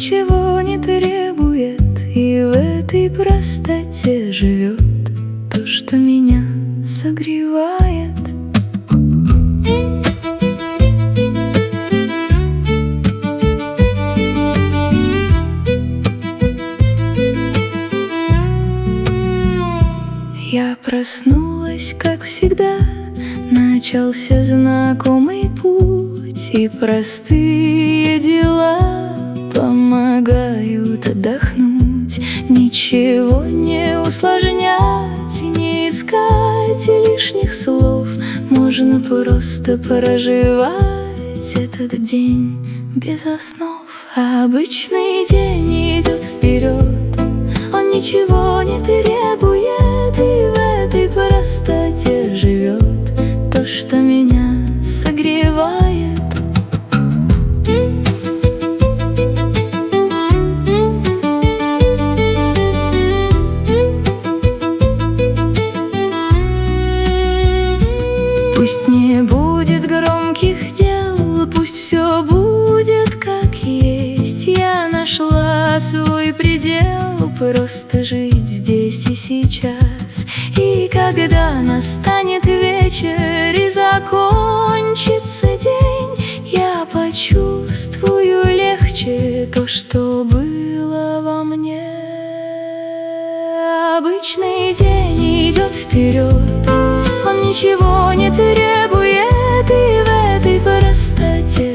ничего не требует, и в этой простоте живет то, что меня согревает. Я проснулась, как всегда, начался знакомый путь, и простые дела помогают отдохнуть. Ничего не усложнять, не искать лишних слов, можно просто проживать этот день без основ. Обычный день идет вперед, он ничего не требует, и в этой простоте живет то, что меня согревает. Пусть не будет громких дел, пусть все будет как есть. Я нашла свой предел, просто жить здесь и сейчас. И когда настанет вечер и закончится день, я почувствую легче то, что было во мне. Обычный день идет вперед, он ничего не требует, и в этой простоте